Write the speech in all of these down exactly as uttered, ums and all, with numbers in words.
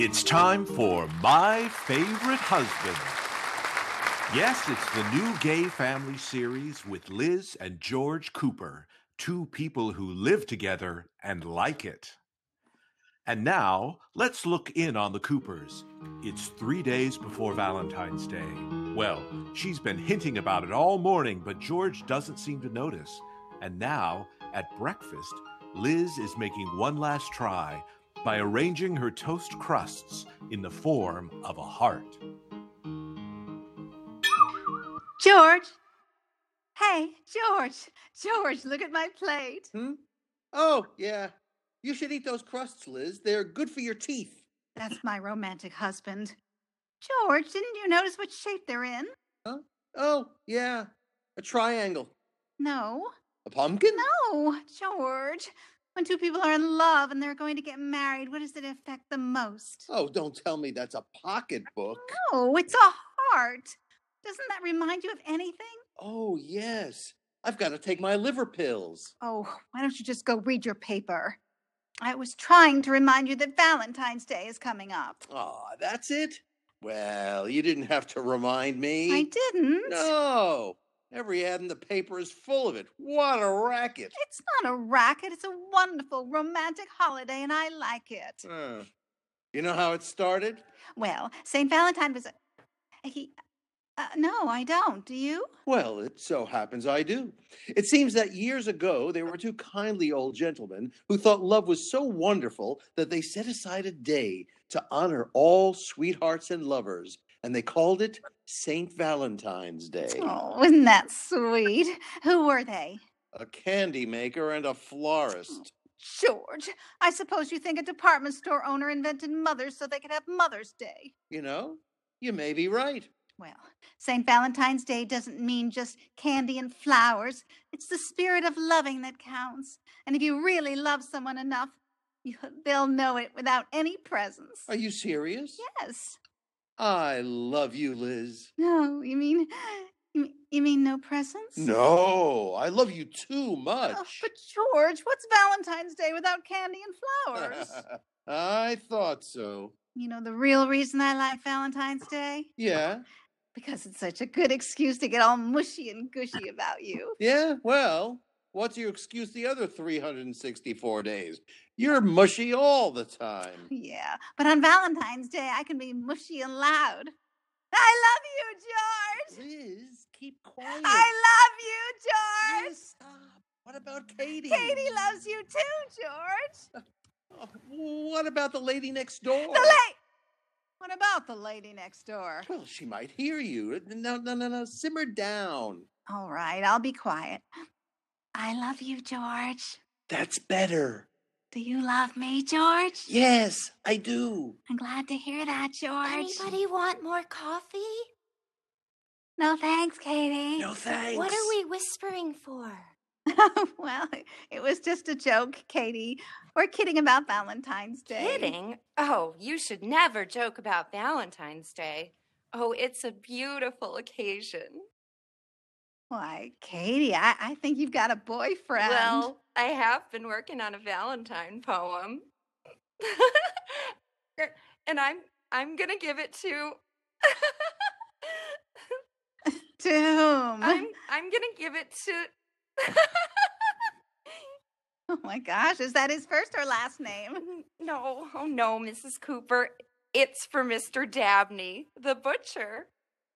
It's time for My Favorite Husband. Yes, it's the new gay family series with Liz and George Cooper, two people who live together and like it. And now, let's look in on the Coopers. It's three days before Valentine's Day. Well, she's been hinting about it all morning, but George doesn't seem to notice. And now, at breakfast, Liz is making one last try by arranging her toast crusts in the form of a heart. George! Hey, George! George, look at my plate. Hmm? Oh, yeah. You should eat those crusts, Liz. They're good for your teeth. That's my romantic husband. George, didn't you notice what shape they're in? Huh? Oh, yeah. A triangle. No. A pumpkin? No, George. When two people are in love and they're going to get married, what does it affect the most? Oh, don't tell me that's a pocketbook. No, it's a heart. Doesn't that remind you of anything? Oh, yes. I've got to take my liver pills. Oh, why don't you just go read your paper? I was trying to remind you that Valentine's Day is coming up. Aw, that's it? Well, you didn't have to remind me. I didn't. No. Every ad in the paper is full of it. What a racket. It's not a racket. It's a wonderful romantic holiday, and I like it. Uh, you know how it started? Well, Saint Valentine was a... He... Uh, no, I don't. Do you? Well, it so happens I do. It seems that years ago there were two kindly old gentlemen who thought love was so wonderful that they set aside a day to honor all sweethearts and lovers, and they called it Saint Valentine's Day. Oh, isn't that sweet? Who were they? A candy maker and a florist. George, I suppose you think a department store owner invented mothers so they could have Mother's Day. You know, you may be right. Well, Saint Valentine's Day doesn't mean just candy and flowers. It's the spirit of loving that counts. And if you really love someone enough, you, they'll know it without any presents. Are you serious? Yes. I love you, Liz. No, you mean, you mean, you mean no presents? No, I love you too much. Oh, but George, what's Valentine's Day without candy and flowers? I thought so. You know the real reason I like Valentine's Day? Yeah? Because it's such a good excuse to get all mushy and gushy about you. Yeah, well, what's your excuse the other three hundred sixty-four days? You're mushy all the time. Yeah, but on Valentine's Day, I can be mushy and loud. I love you, George! Liz, keep quiet. I love you, George! Liz, stop. What about Katie? Katie loves you too, George! Oh, what about the lady next door? The lady... What about the lady next door? Well, she might hear you. No, no, no, no. Simmer down. All right, I'll be quiet. I love you, George. That's better. Do you love me, George? Yes, I do. I'm glad to hear that, George. Anybody want more coffee? No thanks, Katie. No thanks. What are we whispering for? Well, it was just a joke, Katie. We're kidding about Valentine's Day. Kidding? Oh, you should never joke about Valentine's Day. Oh, it's a beautiful occasion. Why, Katie, I, I think you've got a boyfriend. Well, I have been working on a Valentine poem. And I'm I'm gonna give it to to whom? I'm I'm gonna give it to Oh my gosh, is that his first or last name? No, oh no, Missus Cooper. It's for Mister Dabney, the butcher.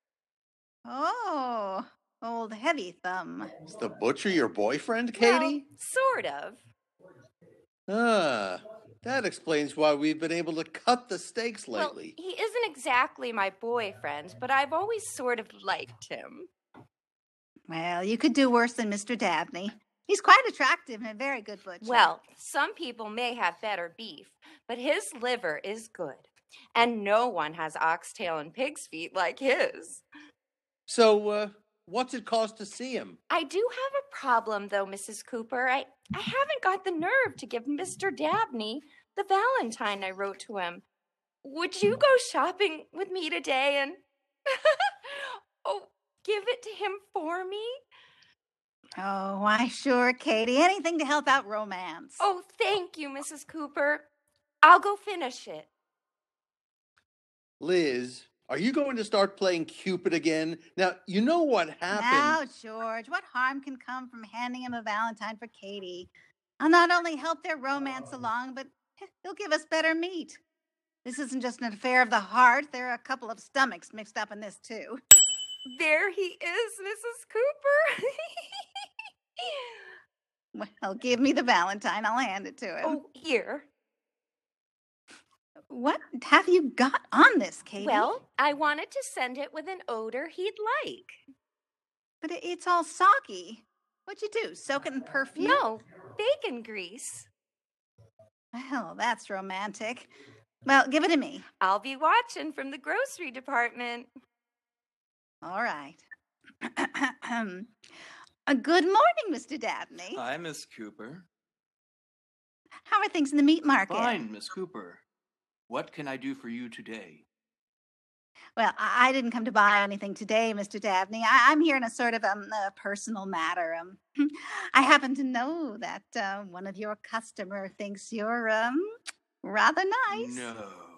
Oh, old heavy thumb. Is the butcher your boyfriend, Katie? Well, sort of. Ah, that explains why we've been able to cut the steaks lately. Well, he isn't exactly my boyfriend, but I've always sort of liked him. Well, you could do worse than Mister Dabney. He's quite attractive and a very good butcher. Well, some people may have better beef, but his liver is good. And no one has oxtail and pig's feet like his. So, uh, what's it cost to see him? I do have a problem, though, Missus Cooper. I, I haven't got the nerve to give Mister Dabney the Valentine I wrote to him. Would you go shopping with me today and... oh, give it to him for me? Oh, why, sure, Katie. Anything to help out romance. Oh, thank you, Missus Cooper. I'll go finish it. Liz, are you going to start playing Cupid again? Now, you know what happened. Now, George, what harm can come from handing him a Valentine for Katie? I'll not only help their romance along, but he'll give us better meat. This isn't just an affair of the heart. There are a couple of stomachs mixed up in this, too. There he is, Missus Cooper. Well, give me the Valentine. I'll hand it to him. Oh, here. What have you got on this, Katie? Well, I wanted to send it with an odor he'd like. But it- it's all soggy. What'd you do, soak it in perfume? No, bacon grease. Well, that's romantic. Well, give it to me. I'll be watching from the grocery department. All right. Uh, good morning, Mister Dabney. Hi, Miss Cooper. How are things in the meat market? Fine, Miss Cooper. What can I do for you today? Well, I, I didn't come to buy anything today, Mister Dabney. I, I'm here in a sort of um, a personal matter. Um, I happen to know that uh, one of your customer thinks you're um rather nice. No.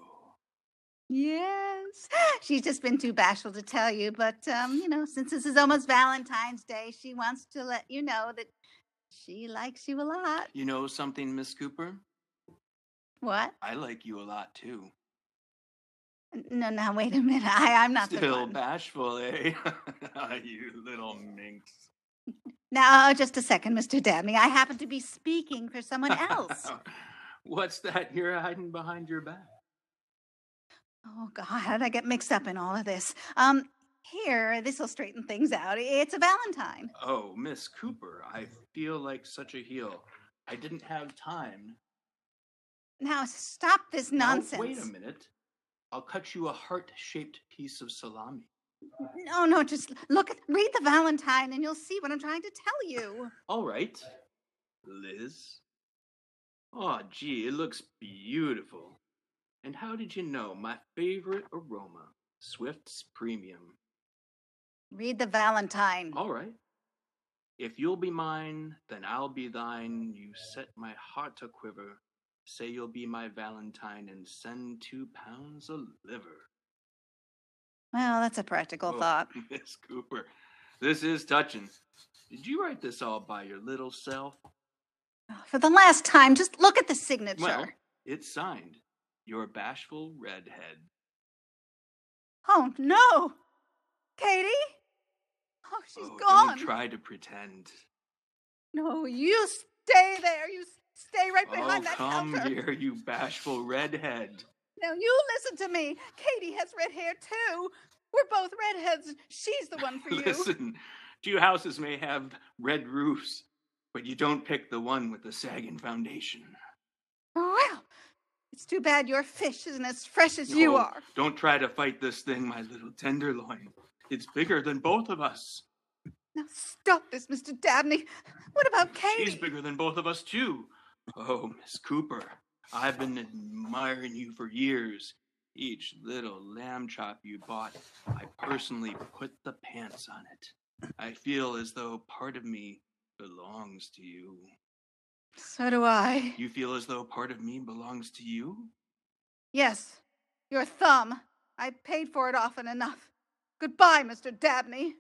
Yes. She's just been too bashful to tell you, but um, you know, since this is almost Valentine's Day, she wants to let you know that she likes you a lot. You know something, Miss Cooper? What? I like you a lot, too. No, no, wait a minute. I, I'm not the Still one. bashful, eh? You little minx. Now, just a second, Mister Dabney. I happen to be speaking for someone else. What's that you're hiding behind your back? Oh, God, I get mixed up in all of this. Um, here, this will straighten things out. It's a Valentine. Oh, Miss Cooper, I feel like such a heel. I didn't have time. Now, stop this nonsense. Now, wait a minute. I'll cut you a heart-shaped piece of salami. No, no, just look at, read the Valentine and you'll see what I'm trying to tell you. All right, Liz. Oh, gee, it looks beautiful. And how did you know my favorite aroma, Swift's Premium? Read the Valentine. All right. If you'll be mine, then I'll be thine. You set my heart to quiver. Say you'll be my Valentine and send two pounds of liver. Well, that's a practical Oh, thought. Miss Cooper, this is touching. Did you write this all by your little self? For the last time, just look at the signature. Well, it's signed. Your bashful redhead. Oh, no. Katie? Oh, she's Oh, gone. don't try to pretend. No, you stay there. You stay right behind Oh, that come counter. here, you bashful redhead. Now, you listen to me. Katie has red hair, too. We're both redheads. She's the one for you. Listen, two houses may have red roofs, but you don't pick the one with the sagging foundation. Well, it's too bad your fish isn't as fresh as you Oh, are. Don't try to fight this thing, my little tenderloin. It's bigger than both of us. Now, stop this, Mister Dabney. What about Katie? She's bigger than both of us, too. Oh, Miss Cooper, I've been admiring you for years. Each little lamb chop you bought, I personally put the pants on it. I feel as though part of me belongs to you. So do I. You feel as though part of me belongs to you? Yes, your thumb. I paid for it often enough. Goodbye, Mister Dabney.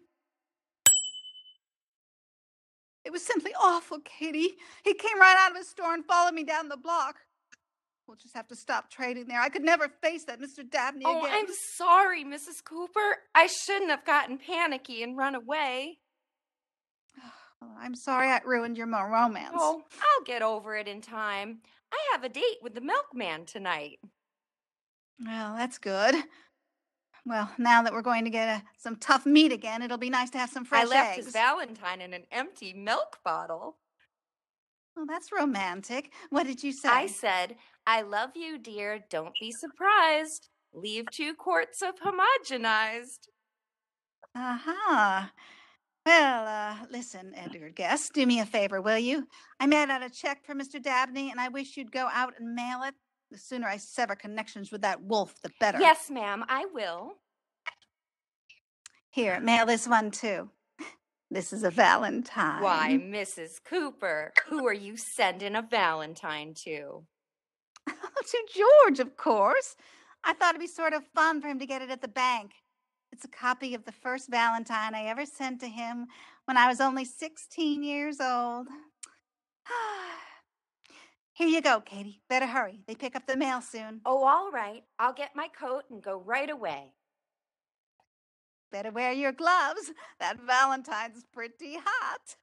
It was simply awful, Katie. He came right out of his store and followed me down the block. We'll just have to stop trading there. I could never face that Mister Dabney Oh, again. I'm sorry, Missus Cooper. I shouldn't have gotten panicky and run away. Well, I'm sorry I ruined your mo- romance. Oh, I'll get over it in time. I have a date with the milkman tonight. Well, that's good. Well, now that we're going to get uh, some tough meat again, it'll be nice to have some fresh I left eggs. his Valentine in an empty milk bottle. Well, that's romantic. What did you say? I said, I love you, dear. Don't be surprised. Leave two quarts of homogenized. Aha. Well, uh, listen, Edgar Guest, do me a favor, will you? I made out a check for Mister Dabney, and I wish you'd go out and mail it. The sooner I sever connections with that wolf, the better. Yes, ma'am, I will. Here, mail this one, too. This is a Valentine. Why, Missus Cooper, who are you sending a Valentine to? To George, of course. I thought it'd be sort of fun for him to get it at the bank. It's a copy of the first Valentine I ever sent to him when I was only sixteen years old. Here you go, Katie. Better hurry. They pick up the mail soon. Oh, all right. I'll get my coat and go right away. Better wear your gloves. That Valentine's pretty hot.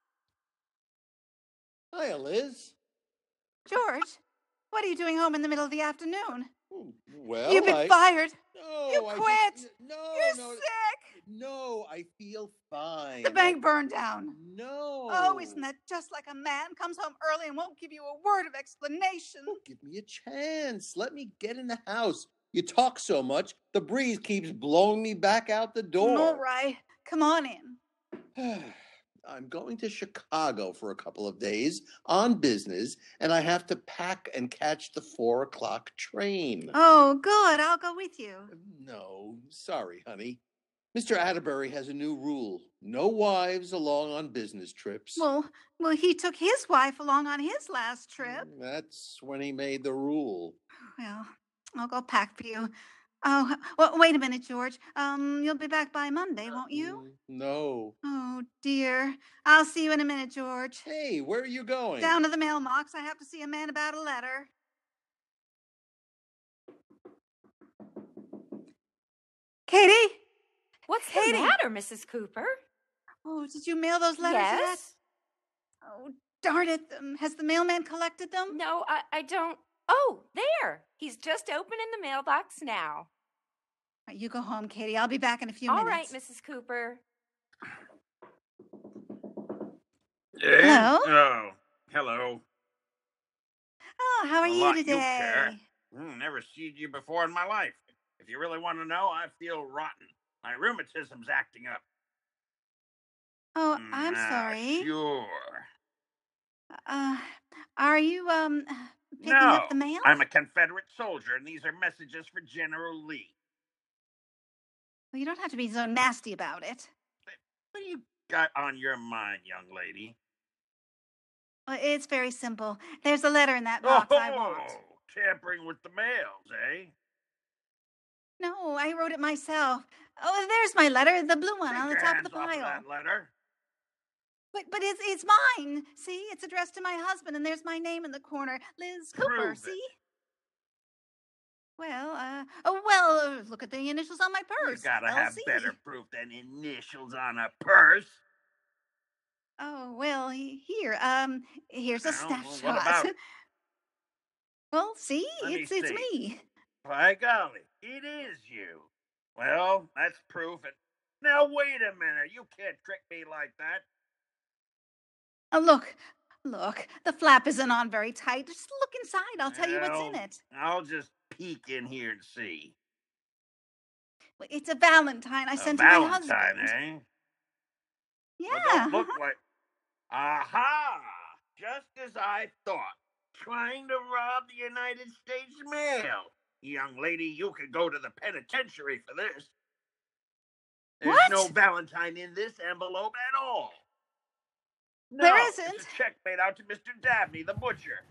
Hiya, Liz. George, what are you doing home in the middle of the afternoon? Oh, Well, You've been I... fired. No, You I quit. Just... No, You're no, sick. no. I feel fine. The bank burned down. No. Oh, isn't that just like a man? Comes home early and won't give you a word of explanation. Oh, give me a chance. Let me get in the house. You talk so much, the breeze keeps blowing me back out the door. All right. Come on in. I'm going to Chicago for a couple of days on business, and I have to pack and catch the four o'clock train. Oh, good. I'll go with you. No, sorry, honey. Mister Atterbury has a new rule. No wives along on business trips. Well, well, he took his wife along on his last trip. That's when he made the rule. Well, I'll go pack for you. Oh, well, wait a minute, George. Um, you'll be back by Monday, won't you? Mm, No. Oh, dear. I'll see you in a minute, George. Hey, where are you going? Down to the mailbox. I have to see a man about a letter. Katie? What's Katie. the matter, Missus Cooper? Oh, did you mail those letters yet? Yes? Oh, darn it. Um, has the mailman collected them? No, I, I don't. Oh, there. He's just opening the mailbox now. All right, you go home, Katie. I'll be back in a few All minutes. right, Missus Cooper. Eh? Hello? Oh, hello. Oh, how are A you lot today? You care. Mm, never seen you before in my life. If you really want to know, I feel rotten. My rheumatism's acting up. Oh, Mm, I'm ah, sorry. Sure. Uh, are you, um, picking No, up the mail? I'm a Confederate soldier, and these are messages for General Lee. Well, you don't have to be so nasty about it. What do you got on your mind, young lady? Well, it's very simple. There's a letter in that box I Oh, want. tampering with the mails, eh? No, I wrote it myself. Oh, there's my letter, the blue one Take on the your top of the hands off pile. that letter. But but it's it's mine. See, it's addressed to my husband, and there's my name in the corner, Liz Cooper. Prove it. See? Well, uh, oh well. Uh, look at the initials on my You purse. gotta have L C. better proof than initials on a purse. Oh well, he- here. Um, here's a Well, well, what snapshot. about it? Well, see, Let me it's it's see. me. By golly, it is you. Well, that's proof. And now wait a minute. You can't trick me like that. Oh, look, look. The flap isn't on very tight. Just look inside. I'll tell you what's in Well, it. I'll just peek in here and see. Well, it's a Valentine I A sent to my Valentine, husband. eh? Yeah. Well, don't look like. Aha! Just as I thought. Trying to rob the United States mail. Young lady, you could go to the penitentiary for this. There's What? no Valentine in this envelope at all. No, There It's isn't? a check made out to Mister Dabney, the butcher.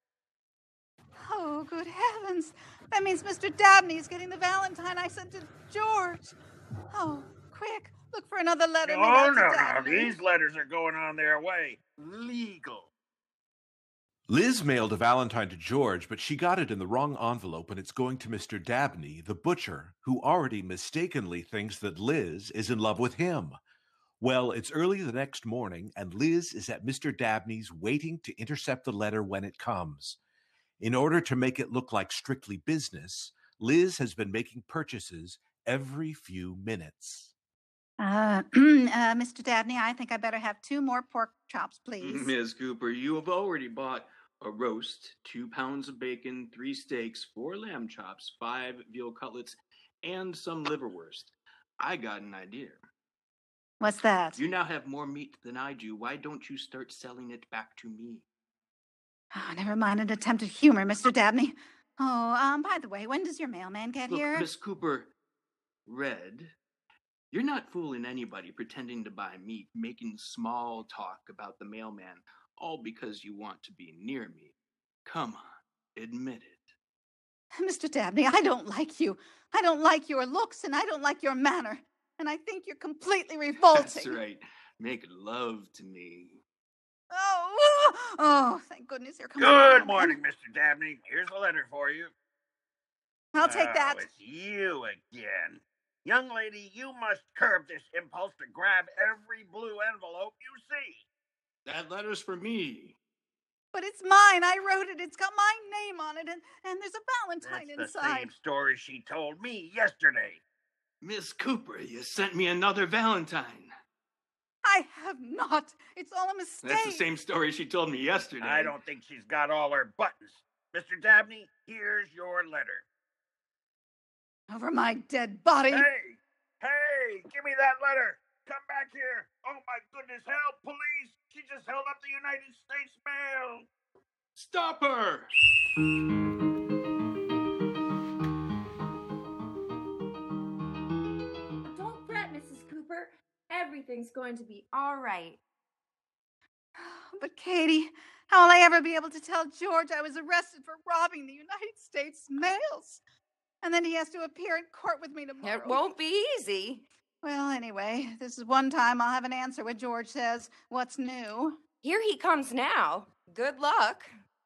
Oh, good heavens. That means Mister Dabney's getting the Valentine I sent to George. Oh, quick. Look for another letter made Oh, out no, to no. Dabney. These letters are going on their way. Legal. Liz mailed a Valentine to George, but she got it in the wrong envelope, and it's going to Mister Dabney, the butcher, who already mistakenly thinks that Liz is in love with him. Well, it's early the next morning, and Liz is at Mister Dabney's waiting to intercept the letter when it comes. In order to make it look like strictly business, Liz has been making purchases every few minutes. Uh, uh, Mister Dabney, I think I better have two more pork chops, please. Miss Cooper, you have already bought a roast, two pounds of bacon, three steaks, four lamb chops, five veal cutlets, and some liverwurst. I got an idea. What's that? You now have more meat than I do. Why don't you start selling it back to me? Oh, never mind an attempt at humor, Mister Dabney. Oh, um, by the way, when does your mailman get Look, here? Miss Cooper, Red, you're not fooling anybody pretending to buy meat, making small talk about the mailman, all because you want to be near me. Come on, admit it. Mister Dabney, I don't like you. I don't like your looks, and I don't like your manner. And I think you're completely revolting. That's right. Make love to me. Oh, oh, thank goodness you're coming. Good morning, Mister Dabney. Here's a letter for you. I'll take Oh, that. It's you again. Young lady, you must curb this impulse to grab every blue envelope you see. That letter's for me. But it's mine. I wrote it. It's got my name on it, and, and there's a Valentine That's the inside. same story she told me yesterday. Miss Cooper, you sent me another Valentine. I have not. It's all a mistake. That's the same story she told me yesterday. I don't think she's got all her buttons. Mister Dabney, here's your letter. Over my dead body. Hey, hey, give me that letter. Come back here. Oh, my goodness, help, police. She just held up the United States mail. Stop her! Don't fret, Missus Cooper. Everything's going to be all right. But Katie, how will I ever be able to tell George I was arrested for robbing the United States mails? And then he has to appear in court with me tomorrow. It won't be easy. Well, anyway, this is one time I'll have an answer when George says, "What's new?" Here he comes now. Good luck.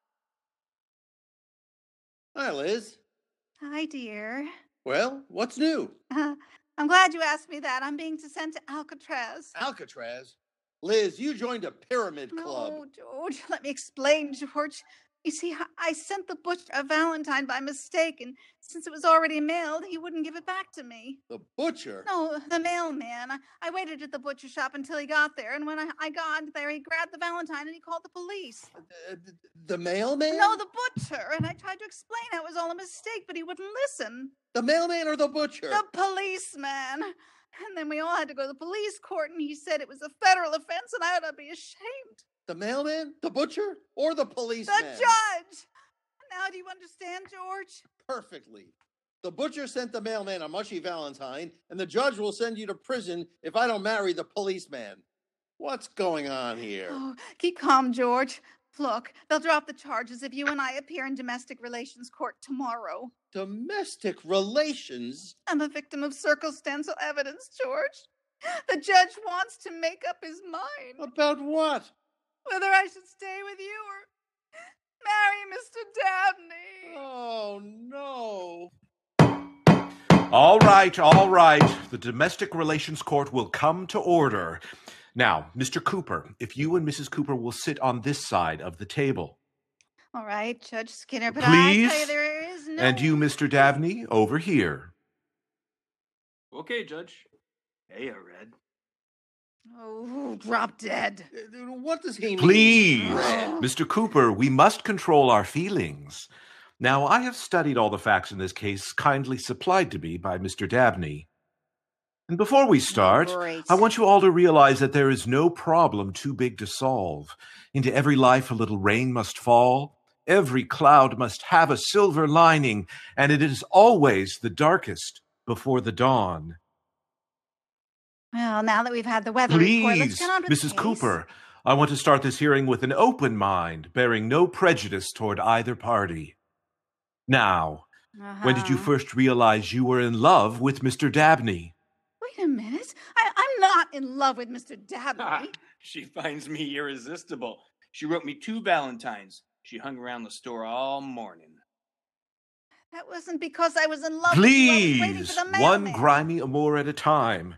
Hi, Liz. Hi, dear. Well, what's new? Uh, I'm glad you asked me that. I'm being sent to Alcatraz. Alcatraz? Liz, you joined a pyramid club. No, George, let me explain, George. You see, I sent the butcher a Valentine by mistake, and since it was already mailed, he wouldn't give it back to me. The butcher? No, the mailman. I, I waited at the butcher shop until he got there, and when I, I got there, he grabbed the Valentine and he called the police. Uh, the, the mailman? No, the butcher. And I tried to explain how it was all a mistake, but he wouldn't listen. The mailman or the butcher? The policeman. And then we all had to go to the police court, and he said it was a federal offense, and I ought to be ashamed. The mailman? The butcher? Or the policeman? The judge! Now do you understand, George? Perfectly. The butcher sent the mailman a mushy Valentine, and the judge will send you to prison if I don't marry the policeman. What's going on here? Oh, keep calm, George. Look, they'll drop the charges if you and I appear in domestic relations court tomorrow. Domestic relations? I'm a victim of circumstantial evidence, George. The judge wants to make up his mind. About what? Whether I should stay with you or marry Mister Dabney. Oh, no. All right, all right. The Domestic Relations Court will come to order. Now, Mister Cooper, if you and Missus Cooper will sit on this side of the table. All right, Judge Skinner, but Please. I tell you there is no... And you, Mister Dabney, over here. Okay, Judge. Hey, Red. Oh, drop dead. Uh, What does he mean? Please, Oh. Mister Cooper, we must control our feelings. Now, I have studied all the facts in this case kindly supplied to me by Mister Dabney. And before we start, Great. I want you all to realize that there is no problem too big to solve. Into every life a little rain must fall. Every cloud must have a silver lining, and it is always the darkest before the dawn. Well, now that we've had the weather report, let's Please, get on with Missus the case. Cooper, I want to start this hearing with an open mind, bearing no prejudice toward either party. Now, when did you Uh-huh. first realize you were in love with Mister Dabney? Wait a minute. I, I'm not in love with Mister Dabney. She finds me irresistible. She wrote me two Valentines. She hung around the store all morning. That wasn't because I was in love with you. I was waiting Please, for the one mailman. grimy amour at a time.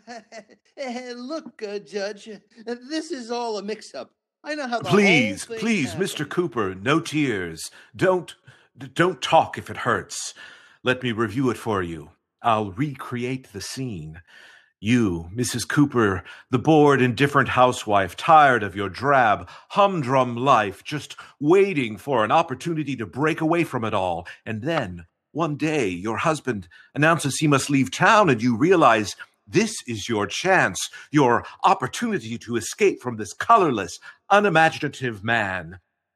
Eh, Look, uh, Judge, uh, this is all a mix-up. I know how the Please, whole thing please, happened. Mister Cooper, no tears. Don't, don't talk if it hurts. Let me review it for you. I'll recreate the scene. You, Missus Cooper, the bored, indifferent housewife, tired of your drab, humdrum life, just waiting for an opportunity to break away from it all. And then, one day, your husband announces he must leave town, and you realize this is your chance, your opportunity to escape from this colorless, unimaginative man.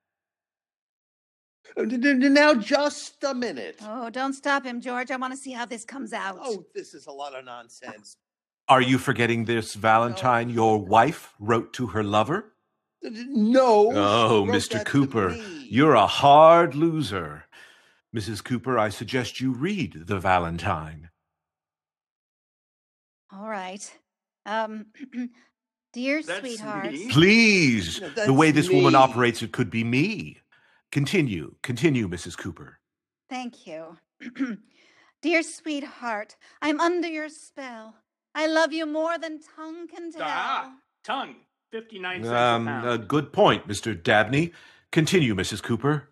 Uh, d- d- Now, just a minute. Oh, don't stop him, George. I want to see how this comes out. Oh, this is a lot of nonsense. Are you forgetting this Valentine your wife wrote to her lover? D- d- No. Oh, she wrote Mister that to Cooper, me. you're a hard loser. Missus Cooper, I suggest you read The Valentine. All right. Um, dear That's sweetheart. me. Please! No, The way that's this woman me. operates, it could be me. Continue. Continue, Missus Cooper. Thank you. Dear sweetheart, I'm under your spell. I love you more than tongue can tell. Ah, tongue, fifty-nine cents a Um, pound. a good point, Mister Dabney. Continue, Missus Cooper.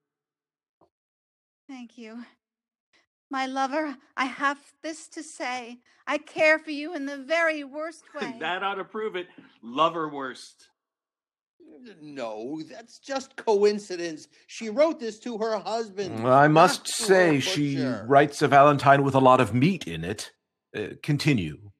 Thank you. My lover, I have this to say. I care for you in the very worst way. That ought to prove it. Lover worst. No, that's just coincidence. She wrote this to her husband. I not must to say her she butcher. writes a Valentine with a lot of meat in it. Uh, continue.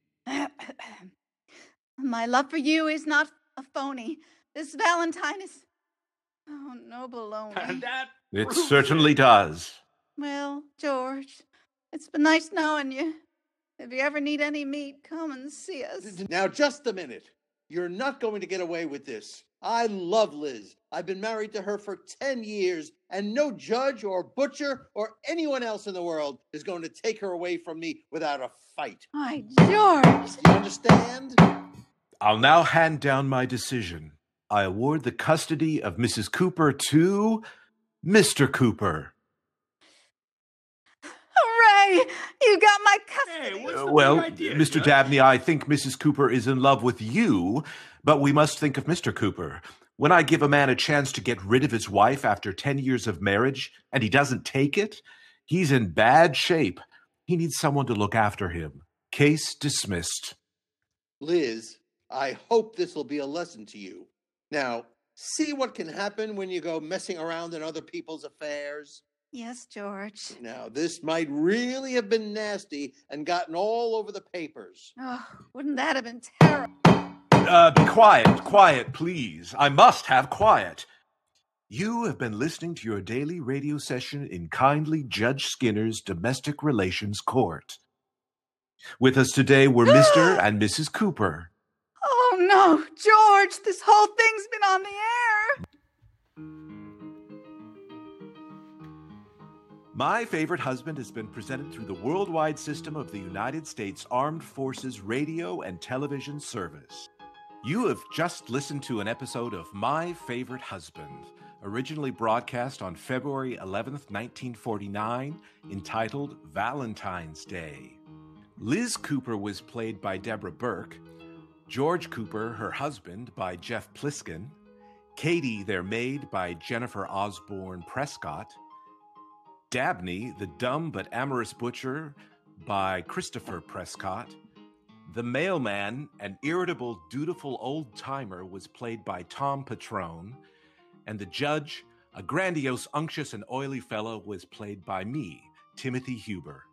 My love for you is not a phony. This Valentine is... Oh, no baloney. That It proves certainly it. does. Well, George, it's been nice knowing you. If you ever need any meat, come and see us. Now, just a minute. You're not going to get away with this. I love Liz. I've been married to her for ten years, and no judge or butcher or anyone else in the world is going to take her away from me without a fight. Why, George! You understand? I'll now hand down my decision. I award the custody of Missus Cooper to Mister Cooper. Hooray! You got my custody. Hey, what's Uh, the well, big idea, Mister Judge? Dabney, I think Missus Cooper is in love with you, but we must think of Mister Cooper. When I give a man a chance to get rid of his wife after ten years of marriage and he doesn't take it, he's in bad shape. He needs someone to look after him. Case dismissed. Liz, I hope this will be a lesson to you. Now, see what can happen when you go messing around in other people's affairs? Yes, George. Now, this might really have been nasty and gotten all over the papers. Oh, wouldn't that have been terrible? Uh, be quiet, quiet, please. I must have quiet. You have been listening to your daily radio session in kindly Judge Skinner's Domestic Relations Court. With us today were Mister and Missus Cooper. Oh, no, George, this whole thing's been on the air. My Favorite Husband has been presented through the worldwide system of the United States Armed Forces Radio and Television Service. You have just listened to an episode of My Favorite Husband, originally broadcast on February eleventh, nineteen forty-nine, entitled Valentine's Day. Liz Cooper was played by Deborah Burke, George Cooper, her husband, by Jeff Pliskin, Katie, their maid, by Jennifer Osborne Prescott, Dabney, the dumb but amorous butcher, by Christopher Prescott. The mailman, an irritable, dutiful old-timer, was played by Tom Patrone. And the judge, a grandiose, unctuous, and oily fellow, was played by me, Timothy Huber.